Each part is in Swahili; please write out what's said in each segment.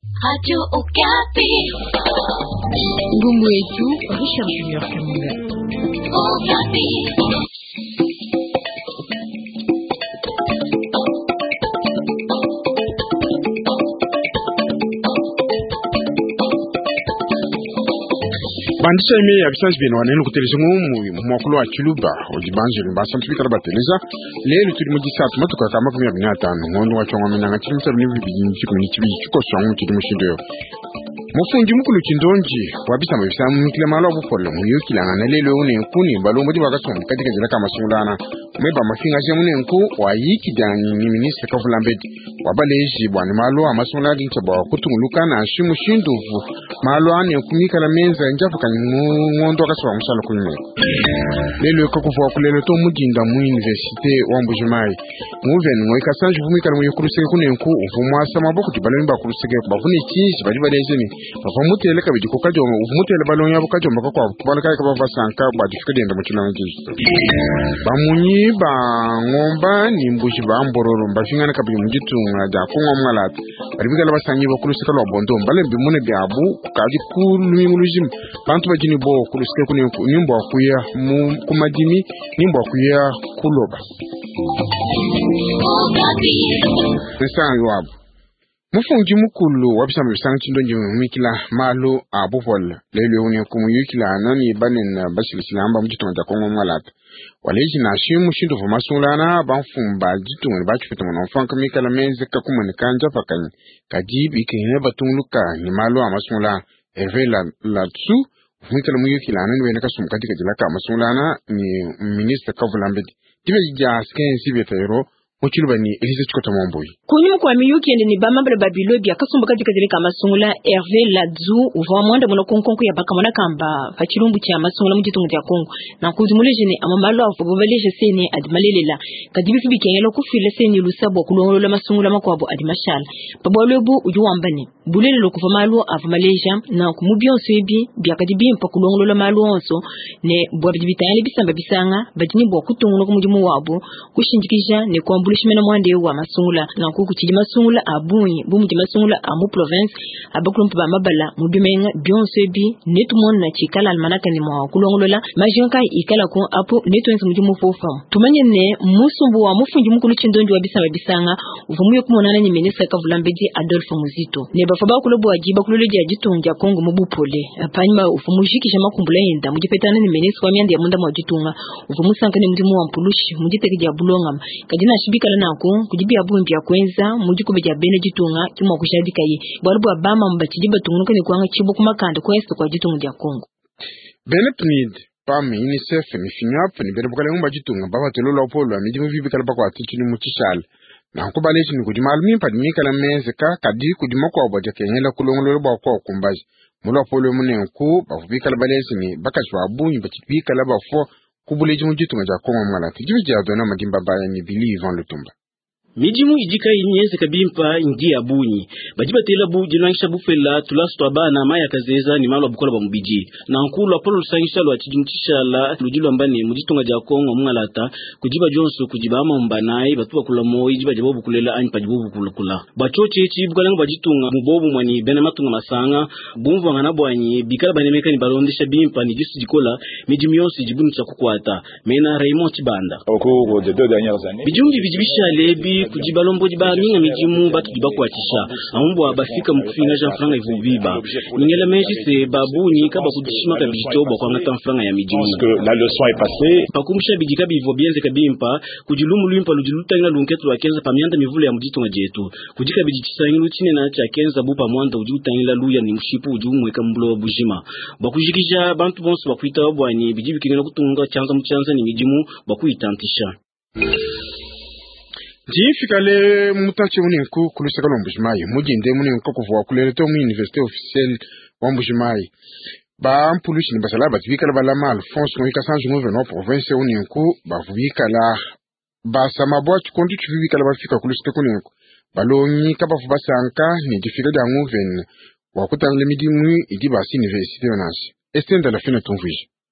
Radio Okapi. Ngumbu yetu Richard Junior Kamanga. Okapi. Bandisha ime ya bisansi bino wanenu kuteleza ngumu mwakulu wa Chiluba ojibanjiri mbasa mpika raba teleza lelu tuli mujisatu matuka kama kumi ya binatanu ngondo wa chonga minanga chili msabu nivu bijinchi kumini chibi chuko swangu chidi mushindoyo mufungi mukulu chindonji wabisa mbisa mkile malo wa bufolo muyuki langa na lelu une nkuni mbalo mwadi wakasonga katika jilaka masungulana mweba mafinga jemune nku wa yiki jani ni minister kavulambedi wabaleji bwani malo wa masungulana dinchaba kutunguluka na shimu shinduvu malo ane kumika la menza njafu ngondo akaswa musala kunywe lelo kakufa kulelo to mujinda mu university wa Mbujimai muven ngoika sanju vumika mu yokuruseke kunenku uvumwa samaboko tibaloni ba kuruseke bavune chinji bali balezeni bavumutele kabidi kokajo uvumutele baloni yabo kajo makakwa kubalaka kabava sanka badifike ndenda mu chinangi bamunyi ba ngomba ni mbuji ba mbororo mbafingana kabidi mujitunga ja kongo mwalat bali bigala basanyi bakuruseke lo bondo mbale bimune byabu kaji kulumulujim bantu bajini bo kuruseke kunenku nimbo akuya mu kumadini nimbo akuya kuloba Pesa yuabu mufungi mukulu wabisama bisanga chindonji mwikila malo abuvol lelo une kumuyukila nani banen basilisila amba mujitonja kongo mwalata waleji na shimu shindu vumasulana banfumba jitunga bachupita mwanfanka mikala menze kakumani kanja pakani kajibi kene batungluka ni malo amasula evela latsu mwikala muyukila nani wena kasumkatika jilaka amasulana ni minister kavulambedi tibe jasken sibetero Muchilubani Elise Chikota Mwamboi. Kunyu kwa miyuki ende ni bamambele babilobi akasumba katika zile kama sungula Hervé Ladzu uva mwanda muna konkonku ya baka mwana kamba fachilumbu cha masungula mjitungu ya Kongo na kuzimule jene amamalo afubaleje sene adimalelela kadibi fibi kenyelo kufile sene lusabo kulongolola masungula makwabo adimashala pabwalebu ujuwambani bulele lokuva malo avumaleja na kumubionso ebi biakadibi mpa kulongolola malo onso ne bwabidibitayani bisamba bisanga badini bwa kutungu kumujimu wabo kushinjikija ne kwambu Shimena mwande wa masungula na kukuchiji masungula abunyi bumuji masungula amu province abakulumpa ba mabala mudumenga bionsebi netumon na chikala almanaka ni mwa kulongolola majonka ikala ko apo netwense mujumu fofa tumanye ne musumbu wa mufunji mukulu chindonji wa bisanga bisanga uvumuye kumonana ni minister Kavulambedi Adolphe Muzito ne bafaba kulobo wajiba kuloleje ajitunja Kongo mubupole apanyima ufumujikisha makumbula yenda mujipetana ni minister wa myande ya munda mwajitunga ufumusanka ni mdimu wa mpulushi mujitekeja bulonga kadina kala nako kujibia bumbi ya kwenza mujikube ja bene jitunga kimwa kushadika yi bwalibu abama mbachijiba tungunuka ni kuanga chibu kumakanda kwesa kwa jitunga ja Kongo bene pnid pami UNICEF ni finyap ni bene bukale ngumba jitunga baba telola opolo amidi muvibi kala bakwa tichini muchishala na nkubaleshi ni kujimalumi padini kala mezeka kadi kujimoko obaja kenyela kulongolo bakwa kumbaji mulo opolo munenku bavubi kala baleshi ni bakashwa abunyi bachibi kala bafo kubuleji mujitunga ja Kongo mwala tijibi ja dona madimba baya ni believe en le tumba Mijimu ijika inyeze kabimpa ingia bunyi bajiba tela bu jinaisha bufela tulasto abana maya kazeza ni malo abukola bamubiji na nkulu apolo lusangisha lwa chijumchisha la lujilu ambani mujitunga ja Kongo mngalata kujiba jonso kujiba ama mbanai batuba kula moi jiba jabobu kulela anyi pajibobu kula bachoche chibu kalangu bajitunga mubobu mwani bena matunga masanga bumvu wanganabo anyi bikala banemeka ni balondesha bimpa ni jisu jikola mijimu yonsi jibunu chakukwata mena Raymond Chibanda bijumbi bijibisha lebi kujibalombo jibaminga mijimu batu jibako atisha amumbo abafika mkufinga Jean Franga ivubiba ningela meji se babu ni kaba kujishima kabijitoba kwa ngata franga ya mijimu la leçon est passée pakumusha bijika bivo bienze kabimpa kujilumu limpa lujiluta ina lunketu wa kenza pamianda mivule ya mujito ngajetu kujika bijitisa ina lutine na cha kenza bupa mwanda ujuta ina luya ni mshipu ujumwe kambulo wa bujima bakujikija bantu bonsu bakuita wabwani bijibi kinena kutunga chanza mchanza ni mijimu bakuitantisha Jifikale mutache munenku kulusaka Mbujimai mujinde munenku kuvuwa kuleleto mu université officielle wa Mbujimai ba mpulushi ni basala batikala balama Alphonse Ngoika Sanju Muveno province unenku bavubikala basama bwa chikondi chivibikala bafika kulusaka kunenku balonyi kabafu basanka ni difika da Muven wa kutangile midimu idi basi université onasi estenda la fina tumviji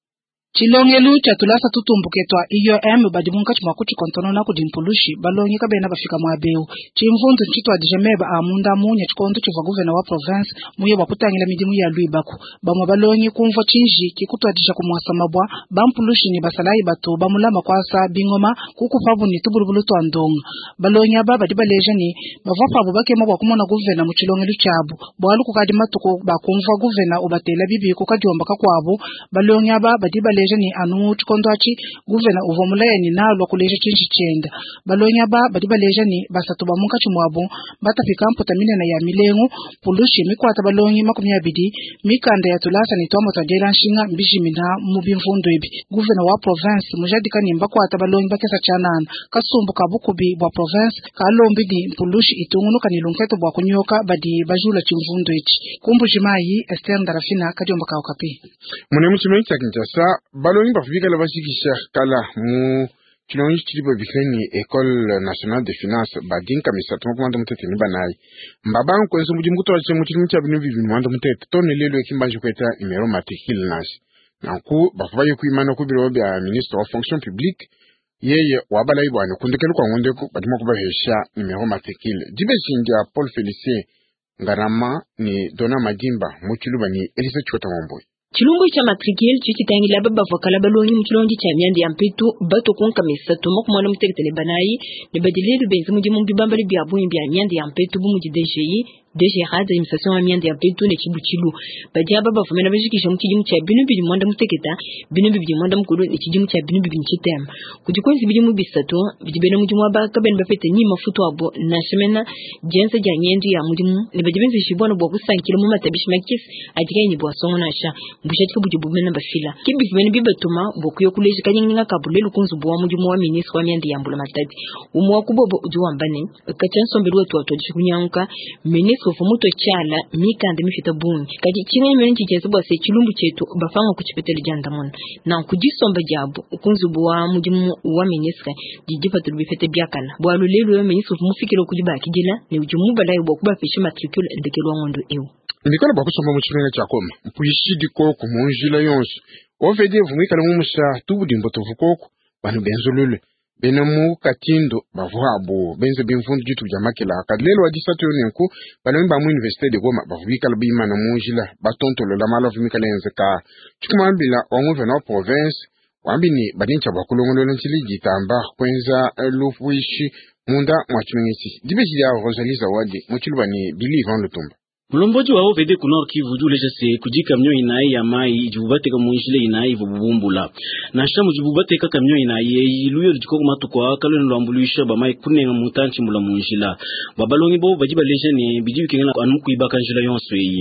Chilongelu cha tulasa tutumbuketwa IOM badimunka chimakuchi kontono na kudimpulushi balonye kabena bafika mwabeu chimvundu nchitwa dijemeba amunda munya chikondo chiva guvena wa province muye wakutangila midimu ya Luibaku bamwa balonye kumvo chinji kikutwa disha kumwasa mabwa bampulushi ni basalai batu bamulama kwasa bingoma kukufabu ni tubulubulu twandonga balonye aba badibaleja ni bavafabu bakema wakumona guvena mu chilongelu chabu bwalu kukadi matuko bakumva guvena ubatela bibi kukadiomba kakwabo balonye aba badibaleja ni anu chikondoachi guvena uvomulaya ni nalo kuleja chinji chenda balonya ba badibaleja ni basatuba munka chimwabo batafika mpotamine na ya milengo pulushi mikwata balonyi makumi abidi mikanda ya tulasa ni tomo tadela nshinga mbijimina mubimvundo ibi guvena wa province mujadika ni mbakwata balonyi bakesa chanana kasumbu kabukubi bwa province kalombi di pulushi itungunu kanilunketo bwa kunyoka badi bajula chimvundo ichi kumbujimayi Esther Ndarafina kadiomba kaokapi mune muchimeni chakinjasa balongi bafika la bashikisha kala mu chilongi chilipo bikeni École Nationale de Finance badinka misatu mwanda mutete ni banai mbabangu kwenye mbujimukuto wa chemu chilimu cha binu vivi mwanda mutete tone lelo kimbanji kweta imero matricule nasi nanku bafubaye kuimana kubiro ya ministre wa fonction publique yeye wabala ibwane kundekelu kwa ngondeko badima kubahesha imero matricule jibe shinja Paul Félicien Ngarama ni Dona Madimba muchiluba ni Elisa Chota Ngomboy. Chilungu cha matricule chichitangila baba vakala balonyi mchilongi cha myandi ya mpetu bato kunka mesato mokumwana muteketele banayi ne badilelu benzi mudi mumbibambali byabu mbya myandi ya mpetu bumuji DGI DGRA administration ya myandi ya mpetu ne chibuchilu badia baba vumena bajikisha mukijimu cha binu bidi mwanda muteketa binu bidi mwanda mukulu ne chijimu cha binu bidi nchitem kujikonzi bidi mubisato bidi bena mudi mwaba kaben bapete ni mafuto abo na semena jense ja nyendi ya mudi ne badibenzi shibwana bwa kusankilo mu matabishi makis ajika ni bwa songo na sha mbushati bujubu mena bafila kibi vumena bibatuma bokuyo kuleji kanyinga kabulelu kunzu bwa mudi mwa ministre wa myandi ya mbula matadi umwa kubobo ujuwambane kachansombelu wetu watoji kunyanka ministre fumuto chala mikande mifita bungi kadi chine menji jezibwa se chilumbu chetu bafanga kuchipetele jandamon na kujisomba jabu kunzubu wa mujimu wa ministre jijipa tulubifete byakala bwalu lelu ya ministre fumufikiro kujiba kijila ni ujumu balayi bokuba fishi matricule ndekelo ngondo ewu ndikala bakusomba mu chimene chakoma mpuyishidi koko munjila yonse ovede vumikala mumusha tubudi mboto vukoko banu benzulule benamu katindo bavuhabo benze bimfundu jitu jamakela kadlelo wa disatu yonenku balomba mu université de Goma bavukala bima na munjila batontolo la malo vumikala enzeka chikumambila wanguve na province wambini badincha bakulongolo ntili jitamba kwenza lufuishi munda mwachimengisi dibeji ya Rosalie Zawadi muchilubani Believe en Lutumba mulomboji wa OVD kunor Kivu juleja se kujika mnyo inai ya mai jibubate ka munjile inai vububumbula na shamu jibubate ka mnyo inai iluyo jiko kumatu kwa kaloni lwambulisha ba mai kunenga mutanchi mula munjila babalongi bo bajiba leja ni bijibu kengena anuku ibaka njila yonso yi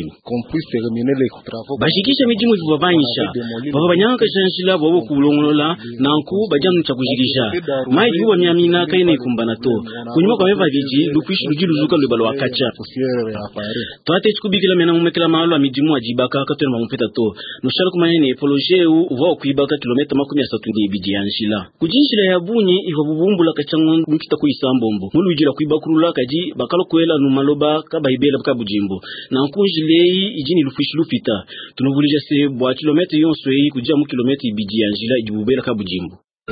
bashikisha mijimu vubabanyisha baba banyanga shanjila bobo kulongola nanku bajamu cha kujikisha mai juwa myamina kaine kumbanato kunyuma kwa meva viji lupishi lujilu zuka lubalo wakacha ate chikubikila mena mumekela mahalo amijimu ajibaka katwena mamumpeta to nushara kumanyene projet uva kuibaka kilomita 30 ndi bidi yanshila kujinshila ya bunyi iva bubumbula kachango mukita kuisambombo mulujira kuibakurula kaji bakalo kwela numaloba kabaibela kabujimbo na nkunjilei ijini lufishi lupita tunubulija se bwa kilomita yonso yi kujia mu kilomita bidi yanshila ijibubela kabujimbo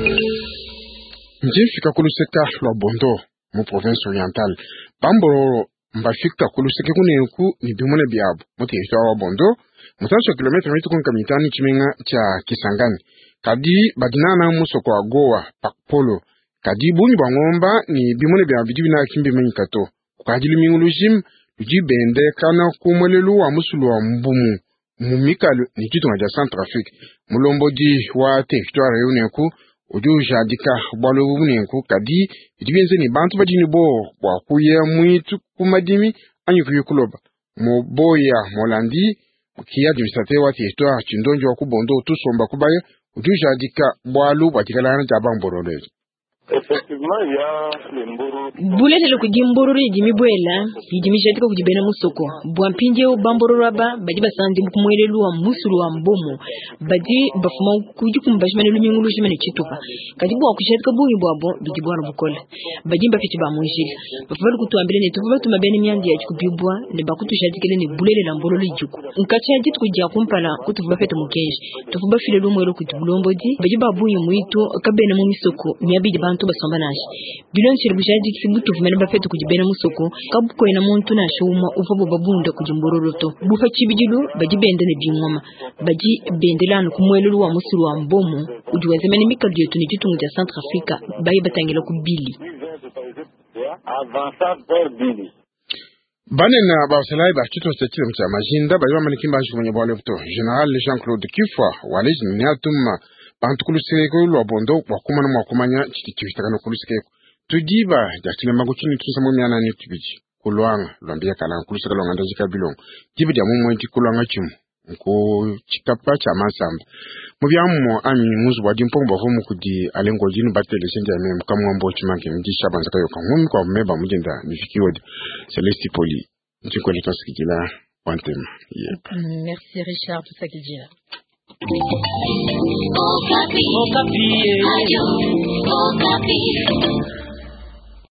njifika kuluseka lwa bondo mu province orientale Bamboro mbafika kuluseke kunenku ni bimune byabo muteritwa wa bondo mutanso kilometer mitu kunkamitani chimenga cha Kisangani kadi badinana musoko wa Goa pakpolo kadi buni bangomba ni bimune bya bidibi na kimbe menyikato kukajili mingulujim lujibende kana kumwelelu wa musulu wa mbumu mumikalu ni kitu nga Centrafrique mulomboji wa territoire yunenku ujuja dika bwalo bunenku kadi idibenze ni bantu badini bo kwa kuye mwitu kumadimi anyukuye kuloba moboya molandi kia administrateur wa territoire chindonjo wa kubondo tusomba kubaye ujuja dika bwalo batikala na jabang borolezi Effectivement, il y a les mburu. Bulete le kujimburu jimi bwela jimi jatika kujibena musoko bwampinje bamboro raba baji basandi kumwelelu wa musulu wa mbomo baji bafuma kujukum bashmane lumingulu shimane chitupa kadibu wa kushatika buhi bwabo bijibwana bukola baji mbafiti ba munjili bafalu kutuambile ne tufa batuma bene myandi ya chikubibwa ne bakutu shatikele ne bulele la mbolo lijuku nkacha jitu kujia kumpala kutufa bafete mukenji tufa bafile lumwelo kutubulombodi baji babuyi muitu kabena mu misoko myabidi bantu basomba nashi bilon shiri bujaji kibutu vumene bafete kujibena musoko kabuko ina muntu na shuma uvabo babunda kujimbororoto bufa chibijilu baji bende ne bingoma baji bendelano kumwelulu wa musulu wa mbomo ujuwezemene mikadyo tuni jitungu ja Centre Africa bayi batangela ku Bili banena bausalai ba chito stechile mcha majinda bayo manikimba shumanya bwale futo General Jean-Claude Kifwa walizi niatuma bantukuluseke ko lo bondo wakumana mwakumanya chitikitakano kuluseke tudiba jakile maguchini tusamu myana ni tibiji kulwanga lwambia kana kuluseka lo nganda zikabilong tibidi amumwe tikulwanga chimu nko chikapa cha masamba mubyamu ami muzu bwa dimpombo vomu kudi alengo jinu batele senja mem kamwambo chimanke ndisha banza kayo kanumi kwa mmeba mujenda mifiki wodi Celeste Poli nchikole tosikijila wantema Merci Richard tout ça kijila Okapi. Okapi.